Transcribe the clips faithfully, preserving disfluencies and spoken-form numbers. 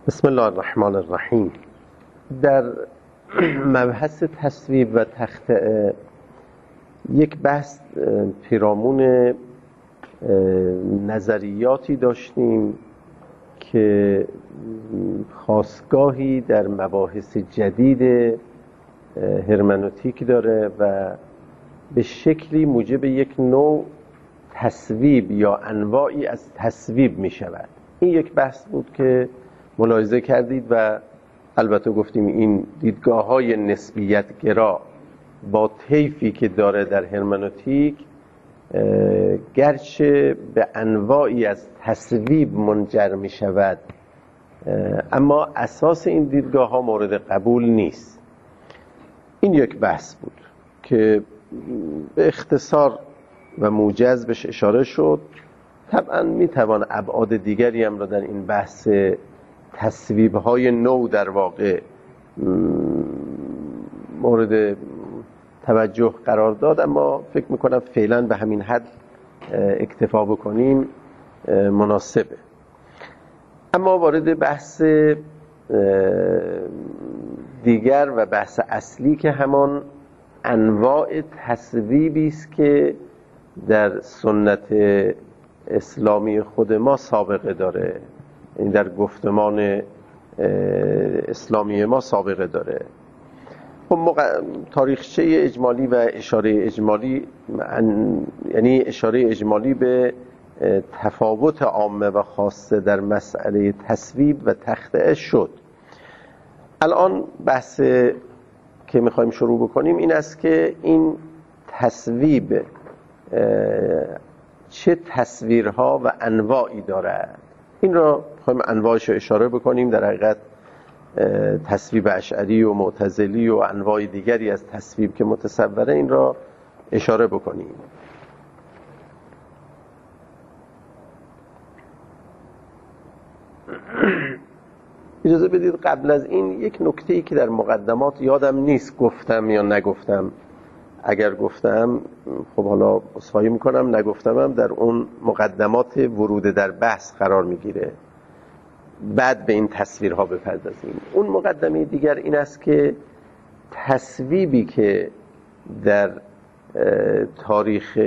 بسم الله الرحمن الرحیم. در مبحث تصویب و تخطئه یک بحث پیرامون نظریاتی داشتیم که خاستگاهی در مباحث جدید هرمنوتیک داره و به شکلی موجب یک نوع تصویب یا انواعی از تصویب می شود. این یک بحث بود که ملاحظه کردید و البته گفتیم این دیدگاه های نسبیت گرا با طیفی که داره در هرمنوتیک گرچه به انواعی از تصویب منجر می شود، اما اساس این دیدگاه ها مورد قبول نیست. این یک بحث بود که به اختصار و موجز بهش اشاره شد. طبعا می توان ابعاد دیگری هم را در این بحث تصویب های نو در واقع مورد توجه قرار داد، اما فکر میکنم فعلا به همین حد اکتفا بکنیم مناسبه. اما وارد بحث دیگر و بحث اصلی که همان انواع تصویبی است که در سنت اسلامی خود ما سابقه داره، این در گفتمان اسلامی ما سابقه داره. خب مق... تاریخچه اجمالی و اشاره اجمالی یعنی اشاره اجمالی به تفاوت عامه و خاصه در مسئله تصویب و تخطئه شد. الان بحث که میخوایم شروع بکنیم این است که این تصویب چه تصویرها و انواعی دارد. این را میخوایم انواعش رو اشاره بکنیم. در حقیقت تصویب اشعری و معتزلی و انواع دیگری از تصویب که متصوره این را اشاره بکنیم. اجازه بدید قبل از این یک نکته‌ای که در مقدمات یادم نیست گفتم یا نگفتم، اگر گفتم خب حالا عذرخواهی میکنم، نگفتمم در اون مقدمات ورود در بحث قرار میگیره، بعد به این تصویرها بپردازیم. اون مقدمه دیگر این است که تصویبی که در تاریخ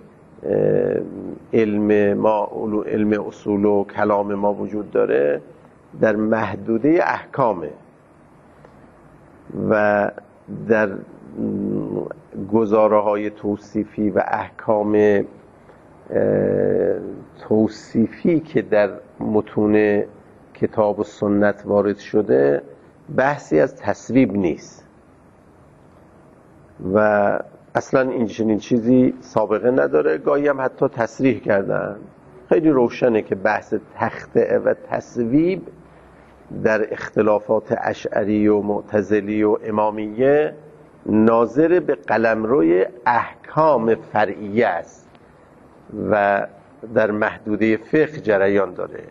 علم ما، علم اصول و کلام ما وجود داره، در محدوده احکامه و در گزاره های توصیفی و احکام توصیفی که در متون کتاب و سنت وارد شده بحثی از تصویب نیست و اصلا این چنین چیزی سابقه نداره. گاهی هم حتی تصریح کردن. خیلی روشنه که بحث تخطئه و تصویب در اختلافات اشعری و معتزلی و امامیه ناظر به قلمروی احکام فرعیه است و در محدوده فقه جریان داره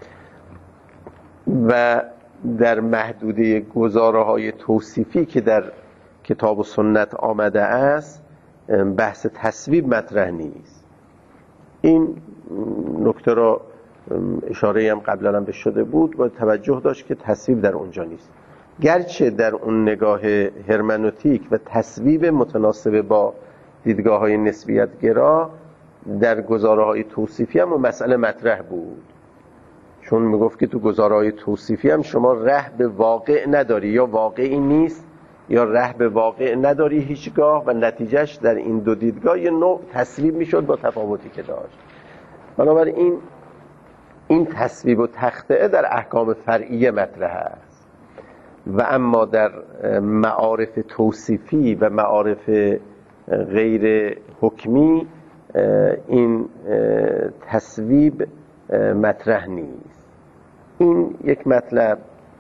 و در محدوده گزاره های توصیفی که در کتاب و سنت آمده است بحث تصویب مطرح نیست. این نکته را اشاره هم قبلا هم به شده بود، با توجه داشت که تصویب در اونجا نیست، گرچه در اون نگاه هرمنوتیک و تصویب متناسب با دیدگاه های نسبیت گرا در گزاره های توصیفی هم مسئله مطرح بود، چون میگفت که تو گزاره های توصیفی هم شما ره به واقع نداری، یا واقعی نیست یا ره به واقع نداری هیچگاه، و نتیجهش در این دو دیدگاه یه نوع تصویب میشد با تفاوتی که داشت. بنابراین این تصویب و تخطئه در احکام فرعیه مطرح است و اما در معارف توصیفی و معارف غیر حکمی این تصویب مطرح نیست. این یک مطلب.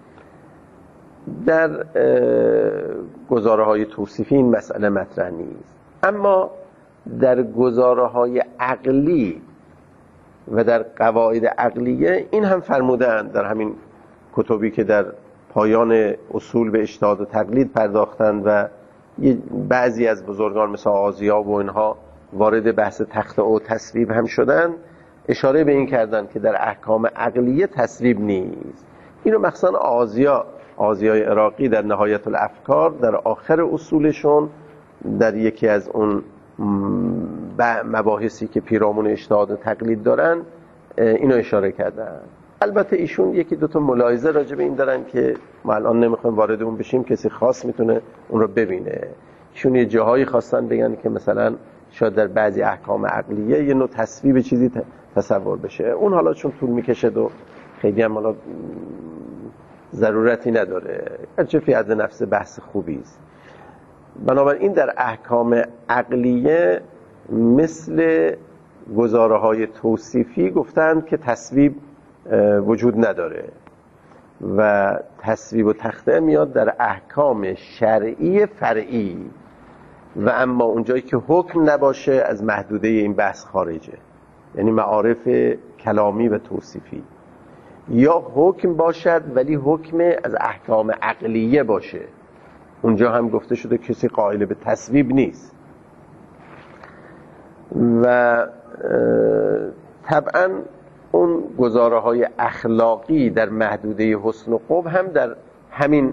در گزاره های توصیفی این مسئله مطرح نیست، اما در گزاره های عقلی و در قواعد عقلیه این هم فرمودند در همین کتبی که در پایان اصول به اجتهاد و تقلید پرداختند و بعضی از بزرگان مثل آزیا و اینها وارد بحث تخطئه و تصویب هم شدن، اشاره به این کردن که در احکام عقلیه تصویب نیست، اینو مخصوصا آزیا آزیای عراقی در نهایت الافکار در آخر اصولشون در یکی از اون مباحثی که پیرامون اجتهاد و تقلید دارن اینو اشاره کردن. البته ایشون یکی دو تا ملاحظه راجع به این دارن که ما الان نمیخوایم وارد اون بشیم، کسی خاص میتونه اون رو ببینه. ایشون یه جاهایی خواستن بگن که مثلا شاید در بعضی احکام عقلیه یه نوع تصویب چیزی تصور بشه. اون حالا چون طول میکشه و خیلی هم حالا ضرورتی نداره، هرچه فی حد نفس بحث خوبی است. بنابراین در احکام عقلیه مثل گزاره‌های توصیفی گفتند که تصویب وجود نداره و تصویب و تخته میاد در احکام شرعی فرعی و اما اونجایی که حکم نباشه از محدوده این بحث خارجه، یعنی معارف کلامی و توصیفی، یا حکم باشد ولی حکم از احکام عقلیه باشه، اونجا هم گفته شده کسی قائل به تصویب نیست. و طبعا اون گزاره های اخلاقی در محدوده حسن و قبح هم در همین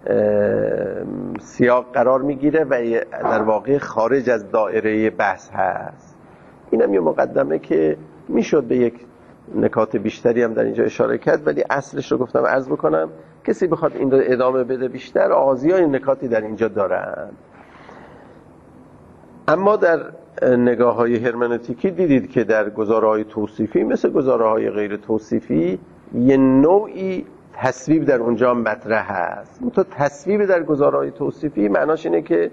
سیاق قرار میگیره و در واقع خارج از دایره بحث هست. اینم یه مقدمه که میشد به یک نکات بیشتری هم در اینجا اشاره کرد، ولی اصلش رو گفتم عرض بکنم. کسی بخواد این رو ادامه بده بیشتر، آزیای نکاتی در اینجا دارن. اما در نگاه های هرمنوتیکی دیدید که در گزاره های توصیفی مثل گزاره های غیر توصیفی یه نوعی تصویب در اونجا مطرح هست. تو تصویب در گزاره های توصیفی معناش اینه که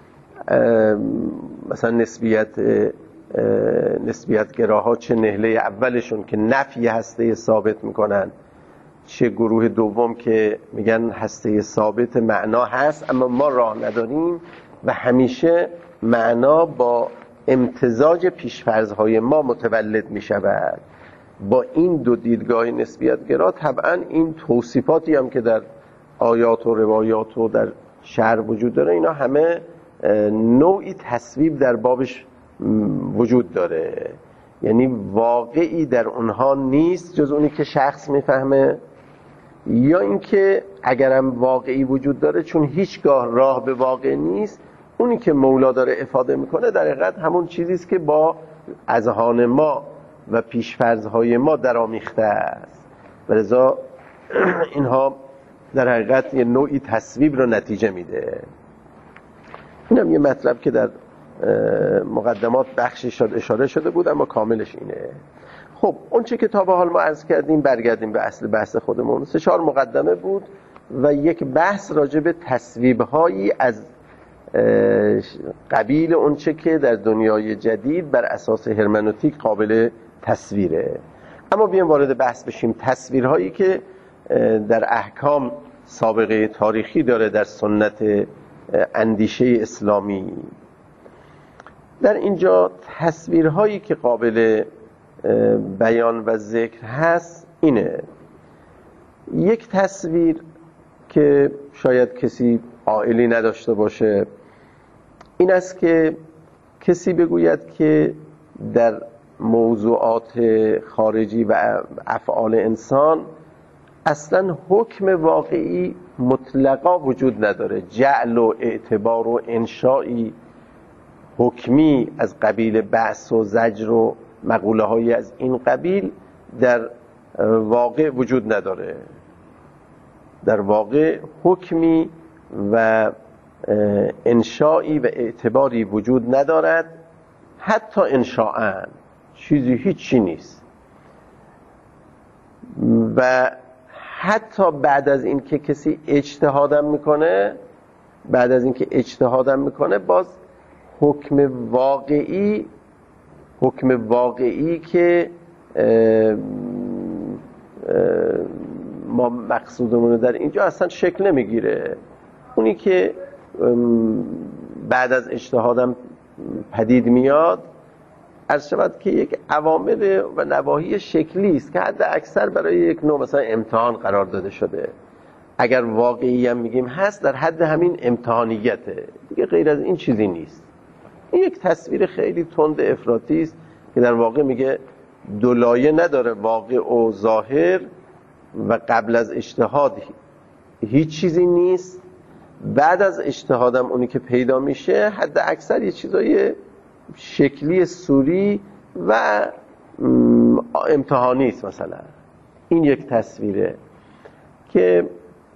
مثلا نسبیت نسبیت گراها چه نهله اولشون که نفی هسته ثابت میکنن، چه گروه دوم که میگن هسته ثابت معنا هست اما ما راه نداریم و همیشه معنا با امتزاج پیشفرض‌های ما متولد میشود. با این دو دیدگاه نسبیت گرا طبعا این توصیفاتی هم که در آیات و روایات و در شرع وجود داره، اینا همه نوعی تصویب در بابش وجود داره، یعنی واقعی در اونها نیست جز اونی که شخص میفهمه، یا اینکه اگرم واقعی وجود داره چون هیچگاه راه به واقع نیست، اونی که مولا داره افاده میکنه در حقیقت همون چیزیست که با اذهان ما و پیشفرض‌های ما درآمیخته است و لذا اینها در حقیقت یه نوعی تصویب رو نتیجه میده. اینم یه مطلب که در مقدمات بخشی شد اشاره شده بود اما کاملش اینه. خب اون چه که تا به حال ما عرض کردیم، برگردیم به اصل بحث خودمون. سه چهار مقدمه بود و یک بحث راجع به تصویب‌هایی از قبیل اون چه که در دنیای جدید بر اساس هرمنوتیک قابل تصویره. اما بیایم وارد بحث بشیم. تصویرهایی که در احکام سابقه تاریخی داره در سنت اندیشه اسلامی، در اینجا تصویرهایی که قابل بیان و ذکر هست اینه. یک تصویر که شاید کسی عائلی نداشته باشه این است که کسی بگوید که در موضوعات خارجی و افعال انسان اصلا حکم واقعی مطلقا وجود نداره، جعل و اعتبار و انشایی حکمی از قبیل بعث و زجر و مقوله های از این قبیل در واقع وجود نداره. در واقع حکمی و انشایی و اعتباری وجود ندارد، حتی انشاءً چیزی هیچی نیست. و حتی بعد از این که کسی اجتهادم میکنه بعد از این که اجتهادم میکنه باز حکم واقعی حکم واقعی که اه اه ما مقصودمون در اینجا اصلا شکل نمیگیره. اونی که بعد از اجتهادم پدید میاد عرض شود که یک عوامل و نواحی شکلی است که حد اکثر برای یک نوع مثلا امتحان قرار داده شده. اگر واقعی هم میگیم هست در حد همین امتحانیته دیگه، غیر از این چیزی نیست. این یک تصویر خیلی تند افراطی است که در واقع میگه دو لایه نداره واقع و ظاهر و قبل از اجتهاد هیچ چیزی نیست، بعد از اجتهادم اونی که پیدا میشه حد اکثر یه چیزای شکلی صوری و امتحانی است. مثلا این یک تصویره که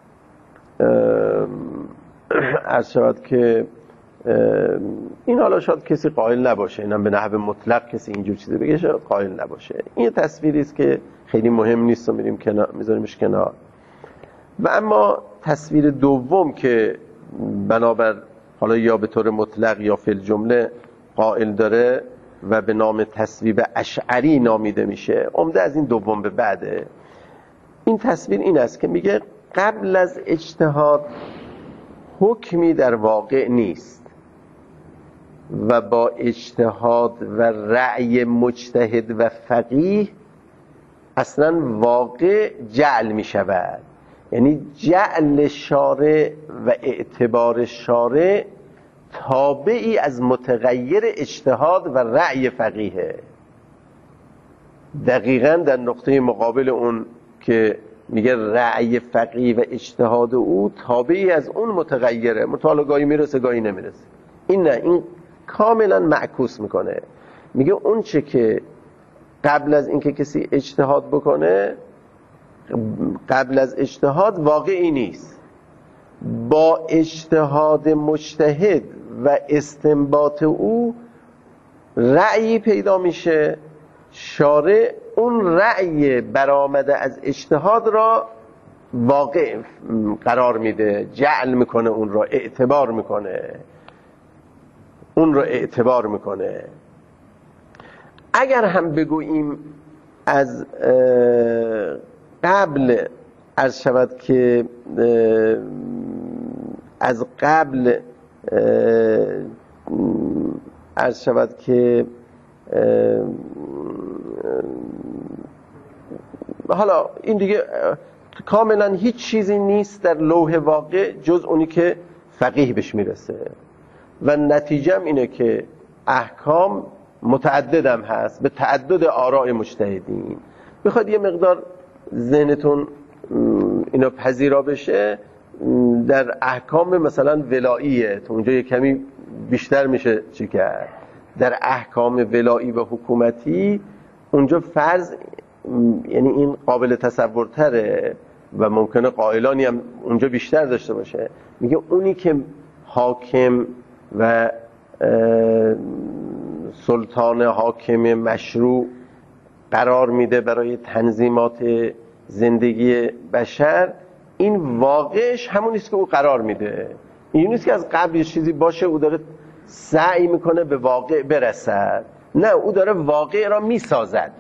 عرض شود که این حالا شاید کسی قائل نباشه، اینم به نحو مطلق کسی اینجور چیزی بگه شاید قائل نباشه. این تصویری است که خیلی مهم نیست و میریم کنار، میذاریمش کنار. و اما تصویر دوم که بنابر حالا یا به طور مطلق یا فی الجمله قائل داره و به نام تصویر اشعری نامیده میشه، عمده از این دوم به بعده. این تصویر این است که میگه قبل از اجتهاد حکمی در واقع نیست و با اجتهاد و رأی مجتهد و فقیه اصلا واقع جعل می شود. یعنی جعل شارع و اعتبار شارع تابعی از متغیر اجتهاد و رأی فقیه. دقیقاً در نقطه مقابل اون که میگه رأی فقیه و اجتهاد او تابعی از اون متغیره، مطالعه گاهی میرسه گاهی نمیرسه. این نه، این کاملا معکوس میکنه. میگه اون چه که قبل از اینکه کسی اجتهاد بکنه، قبل از اجتهاد واقعی نیست، با اجتهاد مجتهد و استنباط او رأیی پیدا میشه، شارع اون رأی برآمده از اجتهاد را واقع قرار میده، جعل میکنه، اون را اعتبار میکنه، اون را اعتبار میکنه. اگر هم بگوییم از قبل عرض شود که از قبل عرض شود که حالا این دیگه کاملا هیچ چیزی نیست در لوح واقع جز اونی که فقیه بهش میرسه و نتیجه هم اینه که احکام متعددم هست به تعدد آراء مجتهدین. بخواد یه مقدار ذهنتون اینا پذیرا بشه، در احکام مثلا ولاییه تو اونجا یه کمی بیشتر میشه چی کرد. در احکام ولایی و حکومتی اونجا فرض، یعنی این قابل تصورتره و ممکنه قائلانی هم اونجا بیشتر داشته باشه. میگه اونی که حاکم و سلطان حاکم مشروع قرار میده برای تنظیمات زندگی بشر، این واقعش همون نیست که او قرار میده. این نیست که از قبل یه چیزی باشه او داره سعی میکنه به واقع برسد، نه، او داره واقع را میسازد.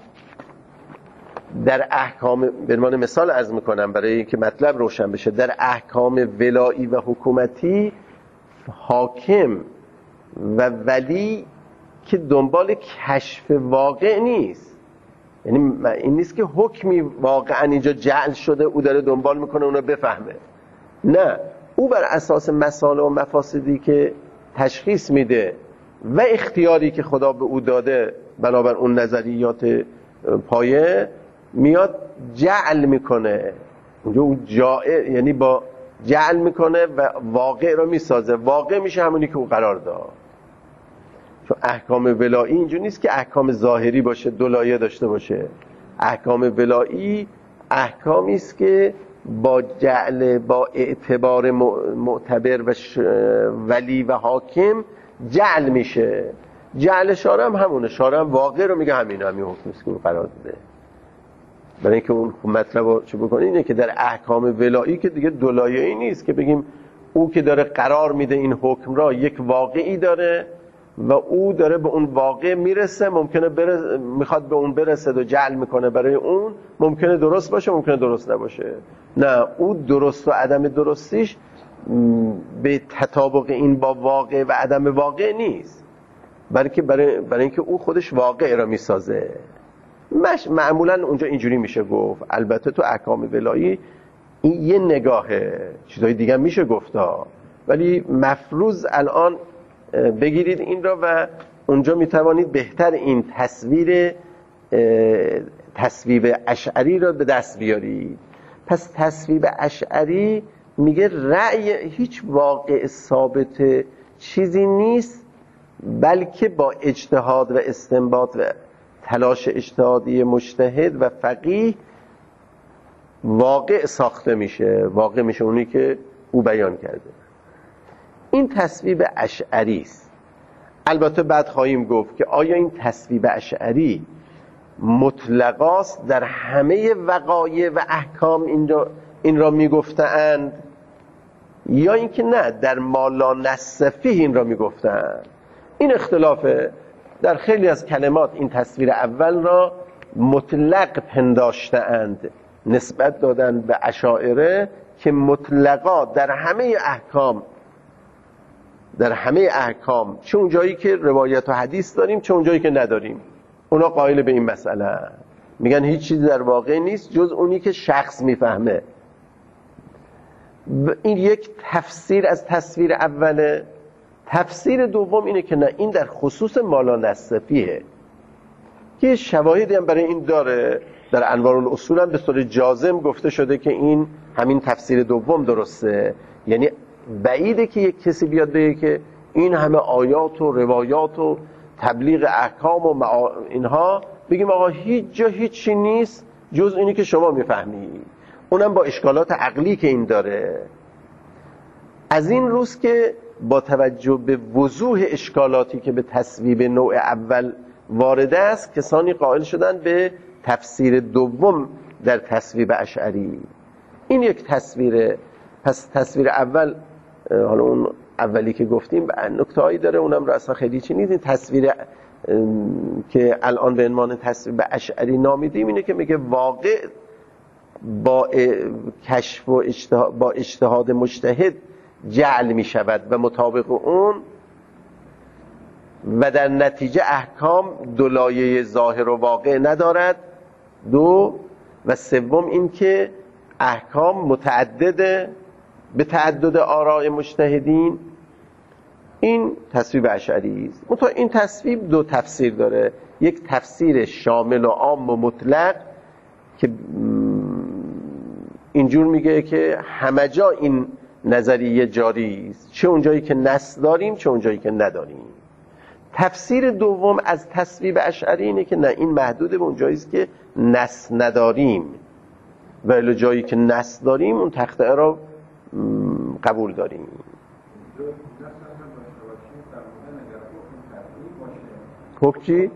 در احکام، به عنوان مثال عرض میکنم برای اینکه مطلب روشن بشه، در احکام ولایی و حکومتی حاکم و ولی که دنبال کشف واقع نیست. یعنی این نیست که حکمی واقعا اینجا جعل شده او داره دنبال میکنه اونو بفهمه، نه، او بر اساس مصالح و مفاسدی که تشخیص میده و اختیاری که خدا به او داده بنابر اون نظریات پایه میاد جعل میکنه. اونجا اون جائل، یعنی با جعل میکنه و واقع رو میسازه، واقع میشه همونی که او قرار داد. چون احکام ولایی اینجور نیست که احکام ظاهری باشه، دو لایه داشته باشه. احکام ولایی احکامی است که با جعل، با اعتبار معتبر و ولی و حاکم جعل میشه. جعل شارع هم همونه، شارع هم واقع رو میگه همین همین حکمی است که قرار داده. برای اینکه اون مطلب رو چه بکنه اینه که در احکام ولایی که دیگه دو لایه‌ای نیست که بگیم او که داره قرار میده این حکم را یک واقعی داره و او داره به اون واقع میرسه، ممکنه برس... میخواد به اون برسه و جعل میکنه برای اون، ممکنه درست باشه ممکنه درست نباشه. نه، او درست و عدم درستیش به تطابق این با واقع و عدم واقع نیست، بلکه برای, برای اینکه او خودش واقع را میسازه. مش... معمولا اونجا اینجوری میشه گفت. البته تو احکام ولایی این یه نگاهه، چیزای دیگه میشه گفتا، ولی مفروض الان بگیرید این را و اونجا میتوانید بهتر این تصویر تصویب اشعری را به دست بیارید. پس تصویب اشعری میگه رأی هیچ واقع ثابت چیزی نیست، بلکه با اجتهاد و استنباط و تلاش اجتهادی مجتهد و فقیه واقع ساخته میشه، واقع میشه اونی که او بیان کرده. این تصویب اشعری است. البته بعد خواهیم گفت که آیا این تصویب اشعری مطلقاست، در همه وقایع و احکام این را, این را میگفتند، یا اینکه نه در ما لا نص فیه این را میگفتند. این اختلافه. در خیلی از کلمات این تصویر اول را مطلق پنداشته‌اند، نسبت دادن به اشاعره که مطلقا در همه احکام در همه احکام چه اون جایی که روایت و حدیث داریم چه اون جایی که نداریم، اونا قائل به این مسئله، میگن هیچ چیزی در واقع نیست جز اونی که شخص میفهمه. این یک تفسیر از تصویر اوله. تفسیر دوم اینه که نه، این در خصوص مالا نصفیه که شواهدی هم برای این داره. در انوار الاصول هم به صورت جازم گفته شده که این همین تفسیر دوم درسته. یعنی بعیده که یک کسی بیاد بگه که این همه آیات و روایات و تبلیغ احکام و معا... اینها بگیم آقا هیچ جا هیچی نیست جز اینی که شما میفهمید. اونم با اشکالات عقلی که این داره. از این روز که با توجه به وضوح اشکالاتی که به تصویب نوع اول وارد است، کسانی قائل شدن به تفسیر دوم در تصویب اشعری. این یک تصویره. پس تصویر اول، حالا اون اولی که گفتیم نکته هایی داره، اونم را اصلا خیلی چی نیست. این تصویر که الان به عنوان تصویب اشعری نامیدیم اینه که میگه واقع با کشف و اجتهاد با اجتهاد مجتهد جعل می شود و مطابق اون و در نتیجه احکام دو لایه ظاهر و واقع ندارد. دو و سوم این که احکام متعدده به تعدد آراء مجتهدین. این تصویب اشعری است. منتها این تصویب دو تفسیر داره. یک تفسیر شامل و عام و مطلق که اینجور میگه که همه جا این نظریه جاری است، چه اونجایی که نص داریم چه اونجایی که نداریم. تفسیر دوم از تصویب اشعری اینه که نه، این محدود به اونجایی است که نص نداریم، ولی جایی که نص داریم اون تخته را قبول داریم. حکم چی؟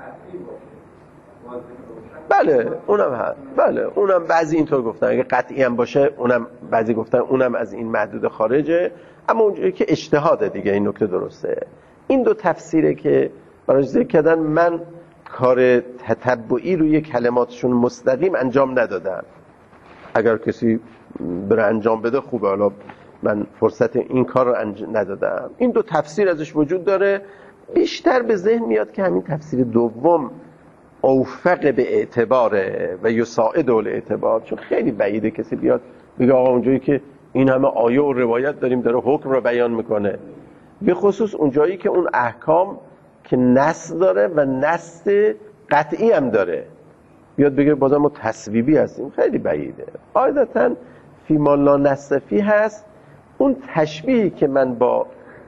بله اونم هست. بله اونم بعضی اینطور گفتن اگه قطعی هم باشه، اونم بعضی گفتن اونم از این محدود خارجه، اما اونجایی که اجتهاده دیگه. این نکته درسته. این دو تفسیره که برای ذکر کردن. من کار تتبعی روی کلماتشون مستقیم انجام ندادم. اگر کسی بره انجام بده خوبه، حالا من فرصت این کار رو انجام ندادم. این دو تفسیر ازش وجود داره. بیشتر به ذهن میاد که همین تفسیر دوم اوفق به اعتباره و یساعد الاعتبار، چون خیلی بعیده کسی بیاد بگه آقا اونجایی که این همه آیه و روایت داریم داره حکم رو بیان میکنه، به خصوص اونجایی که اون احکام که نص داره و نص قطعی هم داره، بیاد بگه بازم ما تصویبی هستیم، خیلی بعیده. قاعدتاً فی ما لا نص فیه هست. اون تشبیهی که من با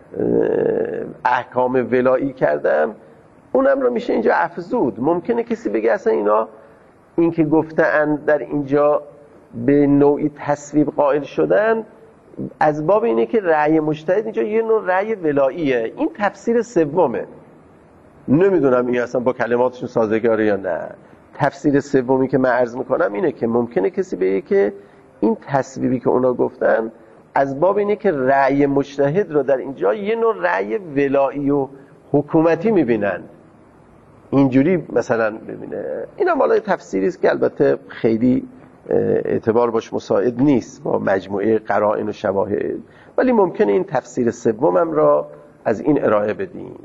احکام ولایی کردم اونم رو میشه اینجا افزود. ممکنه کسی بگه اصلا اینا این که گفتن در اینجا به نوعی تصویب قائل شدن از باب اینه که رأی مجتهد اینجا یه نوع رأی ولاییه. این تفسیر سومه. نمیدونم این اصلا با کلماتشون سازگاره یا نه. تفسیر سومی که من عرض میکنم اینه که ممکنه کسی بگه که این تصویبی که اونا گفتن از باب اینه که رأی مجتهد رو در اینجا یه نوع رأی ولایی و حکومتی میبینن، اینجوری مثلا ببینه. این هم حالا تفسیری است که البته خیلی اعتبار باش مساعد نیست با مجموعه قرائن و شواهد، ولی ممکنه این تفسیر سومم را از این ارائه بدیم.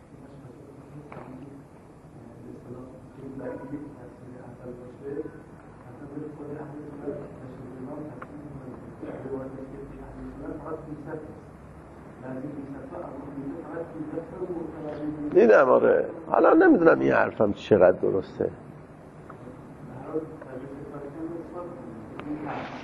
دیدم آره. حالا نمیدونم این حرفم چقدر درسته.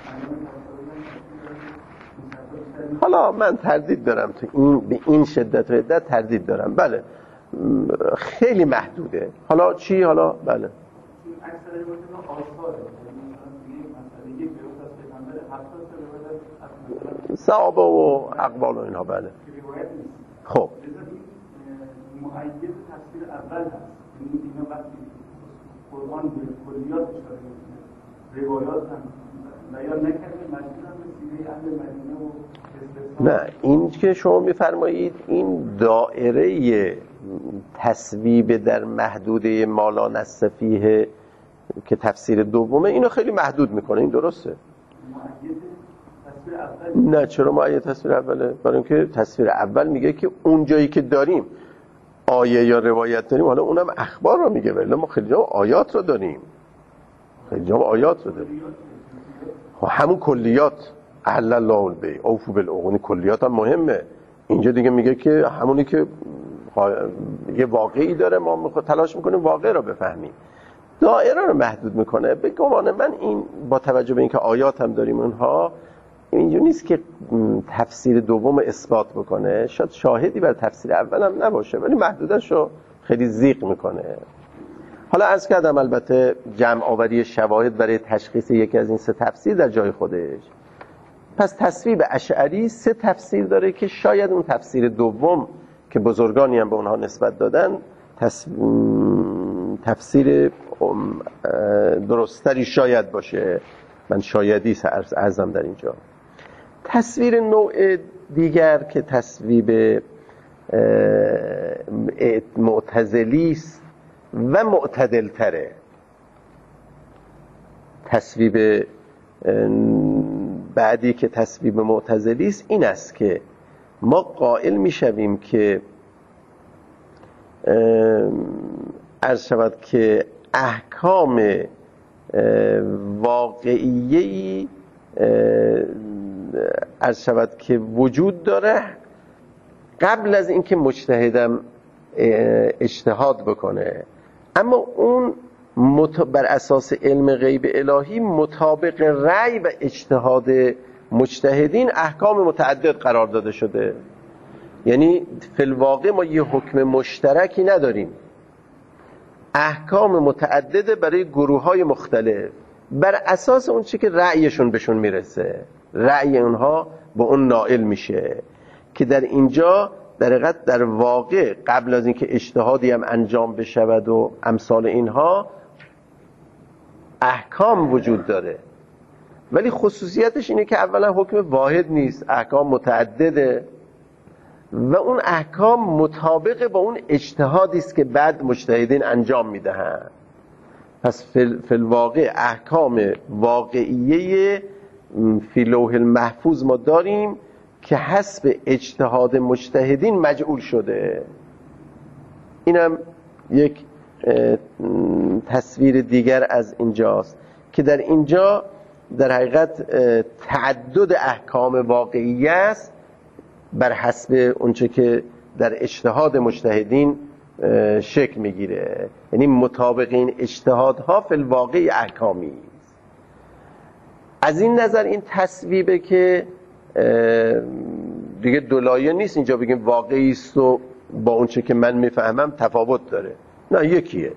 حالا من تردید دارم تو این به این شدت و عدت تردید دارم. بله خیلی محدوده. حالا چی؟ حالا بله اکثر روایت ها آثاره، مثلا یک روایت از پیغمبر هفتاد تا روایت از صحابه و اقوال و اینها. بله روایت نیست. خب مؤید تفسیر اول هست. یعنی اینا وقتی قرآن به کلیات اشاره میکنه، روایات هم بیان نکرده، مجبور هم به سیره اهل مدینه و نه. این که شما میفرمایید این دائره تصویب در محدوده مالان السفیه که تفسیر دومه اینو خیلی محدود میکنه. این درسته؟ مؤید تصویر اول نه. چرا مؤید تصویر اوله؟ برای اینکه تصویر اول میگه که اون جایی که داریم آیه یا روایت داریم، حالا اونم اخبار رو میگه، ولی ما خیلی جا آیات رو داریم، خیلی جا آیات رو داریم. همون کلیات احل الله البیع اوفوا بالعقود، کلیات هم مهمه. اینجا دیگه میگه که همونی که یه واقعی داره ما میخواد تلاش میکنیم واقع رو بفهمیم. دائره رو محدود میکنه. به گمان من این با توجه به اینکه آیات هم داریم اونها اینجوری نیست که تفسیر دوم اثبات بکنه. شاید شاهدی بر تفسیر اول هم نباشه، ولی محدودش رو خیلی ضیق میکنه. حالا عرض کردم البته جمع آوری شواهد برای تشخیص یکی از این سه تفسیر در جای خودش. پس تصویب اشعری سه تفسیر داره که شاید اون تفسیر دوم که بزرگانی هم به اونها نسبت دادن تص... تفسیر درستری شاید باشه. من شایدی ارزم در اینجا. تصویر نوع دیگر که تصویب معتزلی است و معتدل تره. تصویب بعدی که تصویب معتزلی است این است که ما قائل میشویم که عرض شود که احکام واقعیه‌ای عرض شود که وجود داره قبل از اینکه مجتهدم اجتهاد بکنه، اما اون بر اساس علم غیب الهی مطابق رأی و اجتهاد مجتهدین احکام متعدد قرار داده شده. یعنی فی الواقع ما یه حکم مشترکی نداریم، احکام متعدده برای گروه‌های مختلف بر اساس اون چی که رأیشون بهشون میرسه، رأی اونها با اون نائل میشه. که در اینجا در حقیقت در واقع قبل از اینکه اجتهادی هم انجام بشود و امثال اینها احکام وجود داره، ولی خصوصیتش اینه که اولا حکم واحد نیست، احکام متعدده و اون احکام مطابق با اون اجتهادی است که بعد مجتهدین انجام میدهند. پس فی الواقع احکام واقعیه فی لوح المحفوظ ما داریم که حسب اجتهاد مجتهدین مجعول شده. اینم یک تصویر دیگر از اینجاست که در اینجا در حقیقت تعدد احکام واقعی است بر حسب اونچه که در اجتهاد مجتهدین شکل میگیره، یعنی مطابق این اجتهادها فی الواقع احکامی است. از این نظر این تصویبه که دیگه دولایه نیست اینجا بگیم واقعی است و با اونچه که من میفهمم تفاوت داره، نه یکیه.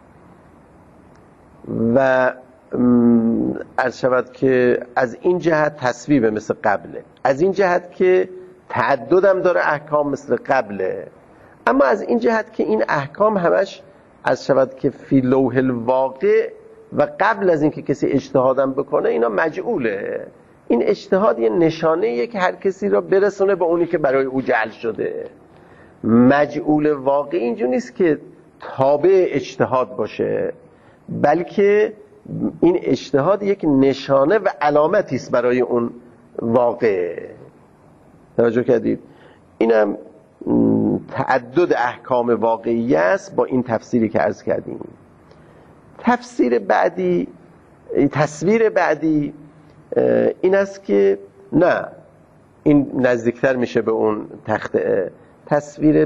و عرض شود که از این جهت تصویبه مثل قبله، از این جهت که تعددم داره احکام مثل قبله، اما از این جهت که این احکام همش عرض شود که فی لوح الواقع و قبل از اینکه کسی اجتهادم بکنه اینا مجعوله. این اجتهاد یه نشانه‌ایه که هر کسی را برسونه به اونی که برای او جعل شده. مجعول واقعی اینجور نیست که تابع اجتهاد باشه، بلکه این اجتهاد یک نشانه و علامتی است برای اون واقع. توجه کردید؟ اینم تعدد احکام واقعی است با این تفسیری که عرض کردیم. تفسیر بعدی، تصویر بعدی این است که نه، این نزدیکتر میشه به اون تخته. تصویر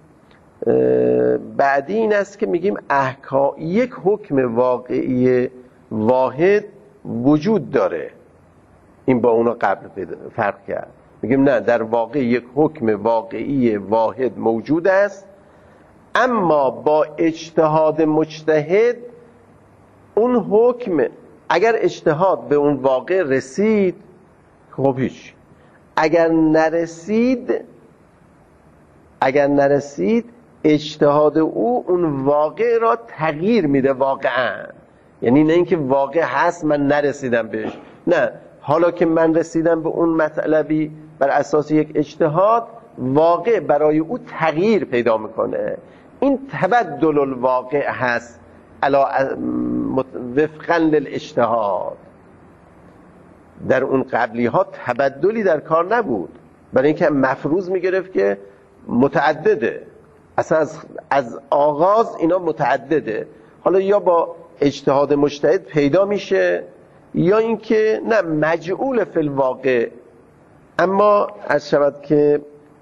بعدی این است که میگیم احکام یک حکم واقعی واحد وجود داره. این با اونو قبل فرق کرد. میگیم نه، در واقع یک حکم واقعی واحد موجود است، اما با اجتهاد مجتهد اون حکم اگر اجتهاد به اون واقع رسید خب هیچ، اگر نرسید اگر نرسید اجتهاد او اون واقع را تغییر میده واقعا. یعنی نه اینکه واقع هست من نرسیدم بهش، نه، حالا که من رسیدم به اون مطلبی بر اساس یک اجتهاد، واقع برای او تغییر پیدا میکنه. این تبدل الواقع هست علا وفقا للاجتهاد. در اون قبلی ها تبدلی در کار نبود، برای اینکه مفروض میگرفت که متعدده، اصلا از, از آغاز اینا متعدده، حالا یا با اجتهاد مجتهد پیدا میشه یا اینکه نه مجعول فی الواقع. اما از شود که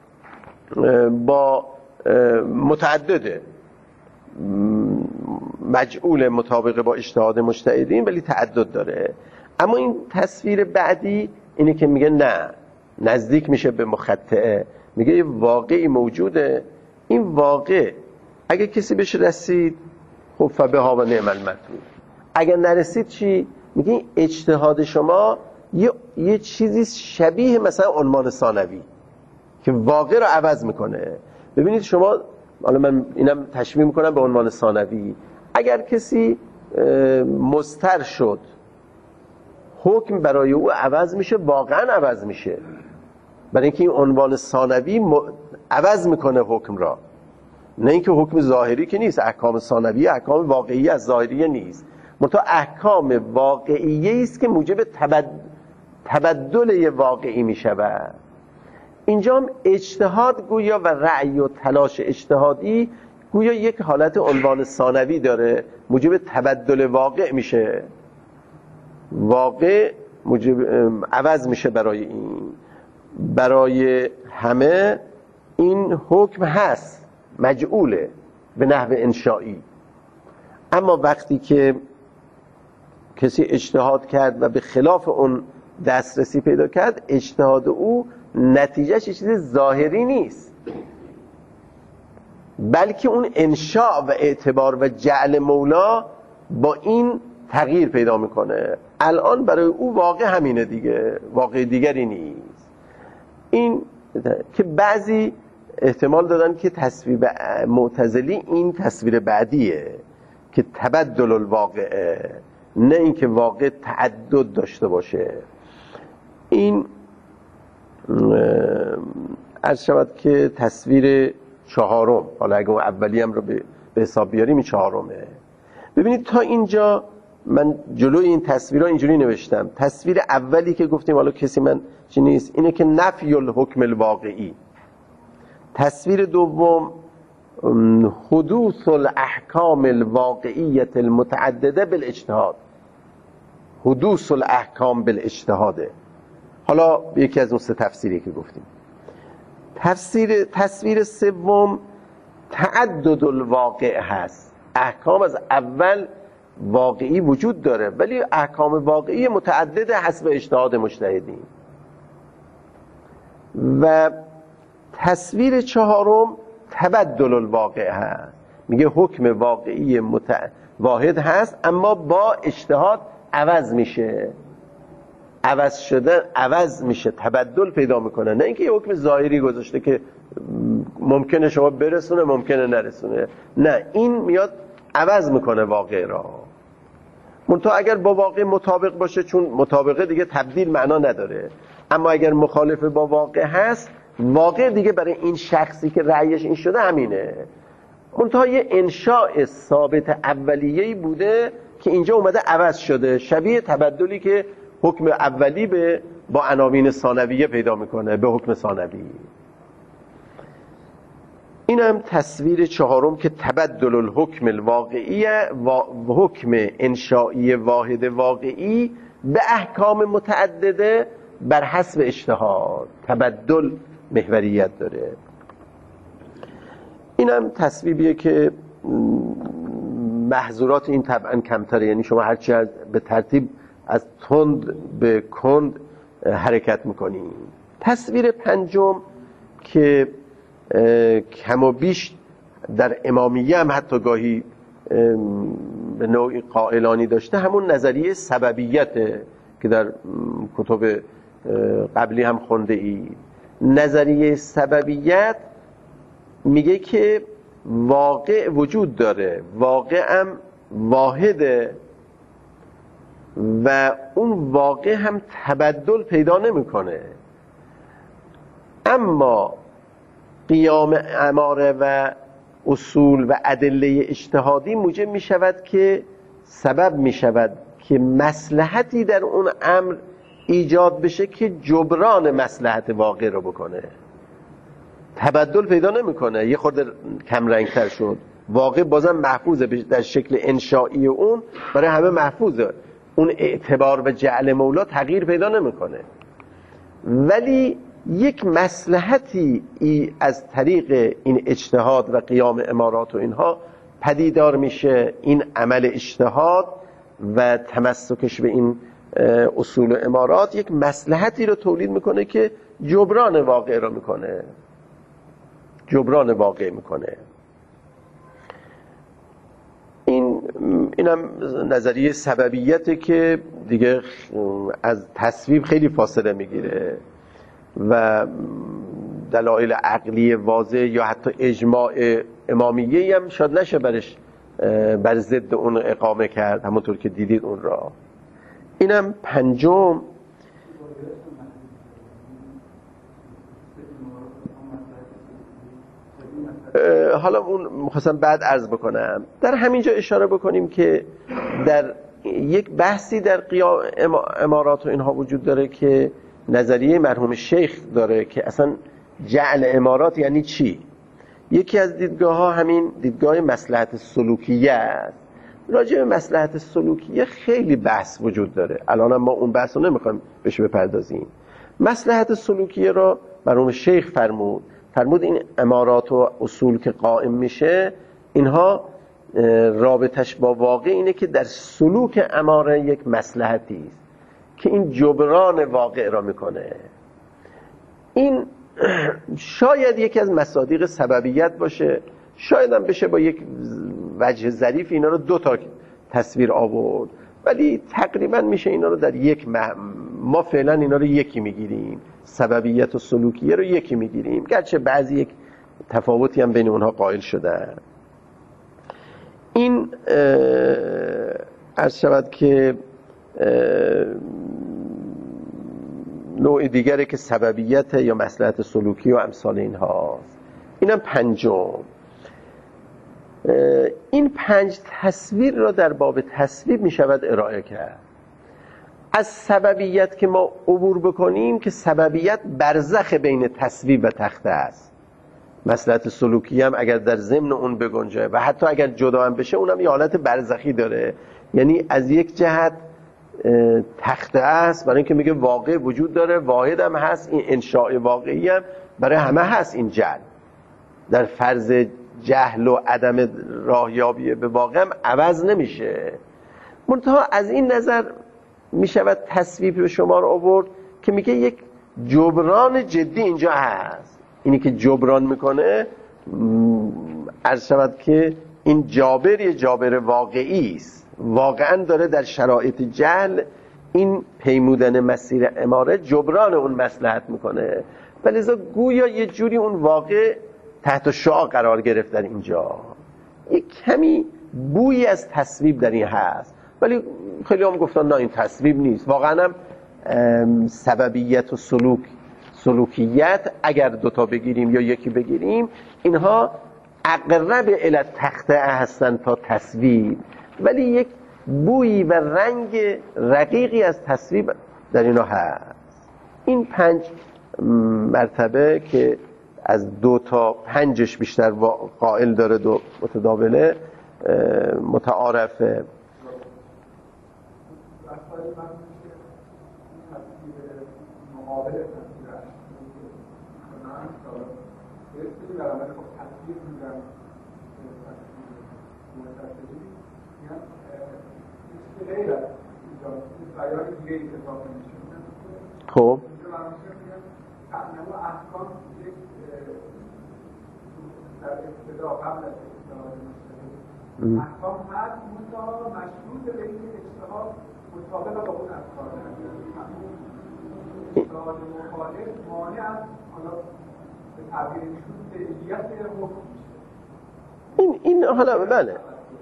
با متعدده، مجعول مطابق با اجتهاد مجتهدین ولی تعدد داره. اما این تصویر بعدی اینه که میگه نه، نزدیک میشه به مخطئه، میگه یه واقعی موجوده، این واقع اگه کسی بهش رسید خب فبها و نعم المطلوب، اگر نرسید چی؟ میگه این اجتهاد شما یه, یه چیزی شبیه مثلا عنوان ثانوی که واقع رو عوض میکنه. ببینید شما، حالا من اینم تشبیه میکنم به عنوان ثانوی، اگر کسی مضطر شد حکم برای او عوض میشه، واقعا عوض میشه، برای اینکه این عنوان ثانوی م... عوض میکنه حکم را، نه اینکه حکم ظاهری که نیست. احکام ثانوی احکام واقعی از ظاهری نیست، منتها احکام واقعی است که موجب تبد... تبدل واقعی میشود. اینجا هم اجتهاد گویا و رأی و تلاش اجتهادی گویا یک حالت عنوان ثانوی داره، موجب تبدل واقع میشه، واقع موجب عوض میشه. برای این برای همه این حکم هست، مجعوله به نحو انشایی. اما وقتی که کسی اجتهاد کرد و به خلاف اون دسترسی پیدا کرد، اجتهاد او نتیجهش چیز ظاهری نیست، بلکه اون انشاء و اعتبار و جعل مولا با این تغییر پیدا میکنه. الان برای او واقع همینه دیگه، واقع دیگری نیست. این که بعضی احتمال دادن که تصویر معتزلی این تصویر بعدیه که تبدل الواقعه، نه اینکه واقع تعدد داشته باشه. این عرض شود که تصویر چهارم، حالا اگه اون اولی هم رو به حساب بیاریم این چهارمه. ببینید تا اینجا من جلوی این تصویرها اینجوری نوشتم. تصویر اولی که گفتیم حالا کسی من چی نیست، اینه که نفی الحکم الواقعی. تصویر دوم حدوث الاحکام الواقعیت المتعدده بالاجتهاد، حدوث الاحکام بالاجتهاده. حالا یکی از اون سه تفسیری که گفتیم. تفسیر تصویر سوم تعدد الواقع هست، احکام از اول واقعی وجود داره ولی احکام واقعی متعدد حسب اجتهاد مجتهدین. و تصویر چهارم تبدل الواقع هست، میگه حکم واقعی مت... واحد هست اما با اجتهاد عوض میشه، عوض شدن عوض میشه، تبدل پیدا میکنه، نه اینکه یه حکم ظاهری گذاشته که ممکنه شما برسونه ممکنه نرسونه، نه، این میاد عوض میکنه واقع را. منتها اگر با واقع مطابق باشه، چون مطابقه دیگه تبدیل معنا نداره، اما اگر مخالف با واقع هست، واقع دیگه برای این شخصی که رأیش این شده همینه. منتها یه انشاء ثابت اولیه‌ای بوده که اینجا اومده عوض شده، شبیه تبدلی که حکم اولی به با عناوین ثانویه پیدا میکنه به حکم ثانوی. این هم تصویر چهارم که تبدل الحکم الواقعی و حکم انشایی واحد واقعی به احکام متعدده بر حسب اجتهاد، تبدل محوریت داره. این هم تصویبیه که محظورات این طبعا کمتره، یعنی شما هرچی به ترتیب از تند به کند حرکت میکنیم. تصویر پنجم که کم و بیش در امامیه هم حتی گاهی به نوعی قائلانی داشته، همون نظریه سببیته که در کتب قبلی هم خونده ای. نظریه سببیت میگه که واقع وجود داره، واقع هم واحده و اون واقع هم تبدل پیدا نمیکنه، اما قیام اماره و اصول و ادله اجتهادی موجب می شود که سبب می شود که مصلحتی در اون امر ایجاد بشه که جبران مصلحت واقع رو بکنه. تبدل پیدا نمیکنه، یه خورده کم رنگتر شد، واقع بازم محفوظه در شکل انشایی، اون برای همه محفوظه، اون اعتبار و جعل مولا تغییر پیدا نمیکنه، ولی یک مصلحتی ای از طریق این اجتهاد و قیام امارات و اینها پدیدار میشه. این عمل اجتهاد و تمسکش به این اصول و امارات یک مصلحتی رو تولید میکنه که جبران واقع رو میکنه، جبران واقع میکنه. این اینم نظریه سببیته که دیگه از تصویب خیلی فاصله میگیره و دلایل عقلی واضح یا حتی اجماع امامیه هم شاید نشه برش بر ضد اون اقامه کرد، همونطور که دیدید اون را. اینم پنجم. حالا اون می‌خواستم بعد عرض بکنم. در همینجا اشاره بکنیم که در یک بحثی در قیام امارات و اینها وجود داره که نظریه مرحوم شیخ داره که اصلا جعل امارات یعنی چی. یکی از دیدگاه ها همین دیدگاه مصلحت سلوکیه است. راجع به مصلحت سلوکیه خیلی بحث وجود داره، الان ما اون بحث رو نمیخوایم بهش بپردازیم. مصلحت سلوکیه را مرحوم شیخ فرمود فرمود این امارات و اصول که قائم میشه، اینها رابطش با واقع اینه که در سلوک اماره یک مصلحتی است که این جبران واقع را میکنه. این شاید یکی از مصادیق سببیت باشه، شاید هم بشه با یک وجه ظریف اینا رو دو تا تصویر آورد، ولی تقریبا میشه اینا رو در یک مح... ما فعلا اینا رو یکی میگیریم، سببیت و سلوکیه رو یکی میگیریم، گرچه بعضی یک تفاوتی هم بین اونها قائل شدن. این عرض شود که نوع دیگری که سببیت یا مصلحت سلوکی و امثال اینهاست. اینم پنجم. این پنج تصویر را در باب تصویب می شود ارائه کرد. از سببیت که ما عبور بکنیم که سببیت برزخ بین تصویب و تخته است. مصلحت سلوکی هم اگر در ضمن اون بگنجه و حتی اگر جدا هم بشه اونم یه حالت برزخی داره، یعنی از یک جهت تخته است برای اینکه میگه واقع وجود داره، واحد هم هست، این انشاء واقعی هم برای همه هست. این جهل در فرض جهل و عدم راهیابی به واقع هم عوض نمیشه. منتها از این نظر میشود تصویب به شمار آورد که میگه یک جبران جدی اینجا هست. اینی که جبران میکنه عرض شود که این جابر یه جابر واقعی است، واقعا داره در شرایط جهل این پیمودن مسیر اماره جبران اون مصلحت میکنه، ولی گویا یه جوری اون واقع تحت شعاع قرار گرفت در اینجا. یک کمی بویی از تصویب در این هست، ولی خیلی هم گفتن نه این تصویب نیست. واقعا هم سببیت و سلوک سلوکیت اگر دوتا بگیریم یا یکی بگیریم، اینها اقرب الی تخته هستن تا تصویب، ولی یک بویی و رنگ رقیقی از تصویب در اینا هست. این پنج مرتبه که از دو تا پنجش بیشتر قائل داره، دو متداوله متعارفه. خب تنوع احکام یک در ابتدا قبل از اجتهاد مجتهد احکام هست منتها مشروط به اینکه اجتهاد مطابق با اون افکار اجتهاد مخالف مانع از حالا به تعبیر ایشون فعلیت حکم این این حالا بله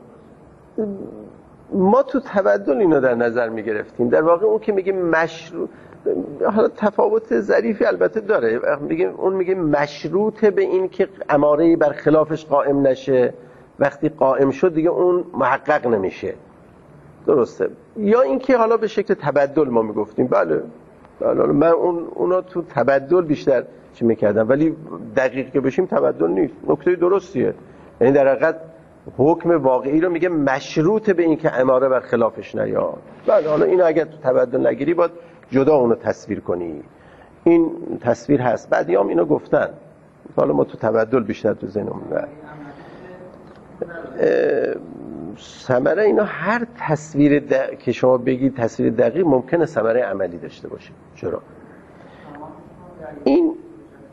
ما تو تبدل اینو در نظر میگرفتیم. در واقع اون که میگه مشروط، حالا تفاوت ظریفی البته داره، میگه اون میگه مشروط به این که اماره‌ای بر خلافش قائم نشه، وقتی قائم شد دیگه اون محقق نمیشه، درسته؟ یا اینکه حالا به شکل تبدل ما میگفتیم بله بله من اون اونا تو تبدل بیشتر چی میکردم، ولی دقیق که بشیم تبدل نیست، نکته درستیه. یعنی در حقیقت حکم واقعی رو میگه مشروط به این که اماره بر خلافش نیاد. بله حالا اینو اگر تو تبدل نگیری باید جدا اونو تصویر کنی، این تصویر هست. بعدیام اینو گفتن، حالا ما تو تبدل بیشتر تو ذهنمون میاد. ثمره اینا هر تصویر د... که شما بگید تصویر دقیق ممکنه ثمره عملی داشته باشه. چرا؟ این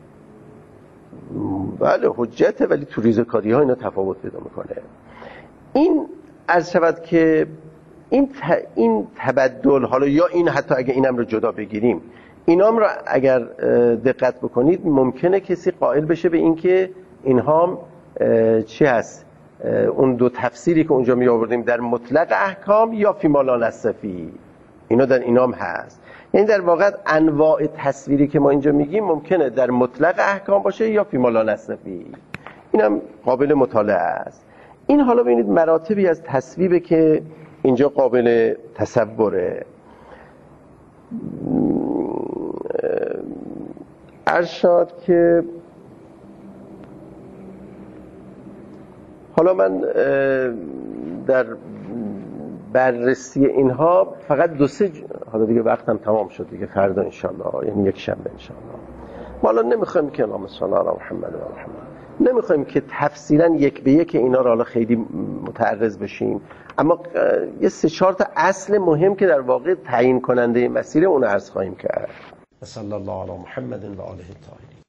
بله حجته، ولی تو ریزکاری ها اینا تفاوت پیدا میکنه. این عرض شود که این ت... این تبدل، حالا یا این حتی اگه اینم رو جدا بگیریم، اینام رو اگر دقت بکنید ممکنه کسی قائل بشه به این که اینها چی هست، اون دو تفسیری که اونجا می آوردیم در مطلق احکام یا فی ما لا نستفی، اینا در اینام هست. یعنی در واقع انواع تصویری که ما اینجا میگیم ممکنه در مطلق احکام باشه یا فی ما لا نستفی، اینم قابل مطالعه است. این حالا ببینید مراتبی از تصویبه که اینجا قابل تصوره. ارشاد که حالا من در بررسی اینها فقط دو سه ج... حالا دیگه وقتم تمام شد دیگه، فردا انشالله، یعنی یک شنبه انشالله. ما حالا نمیخوایم که اللهم صل علی محمد و محمد، نمیخوایم که تفصیلا یک به یک اینا رو حالا خیلی متعرض بشیم، اما یه سه چهار تا اصل مهم که در واقع تعیین کننده مسیر اون عرض خواهیم کرد. صلی الله علی محمد و آله الطاهرین.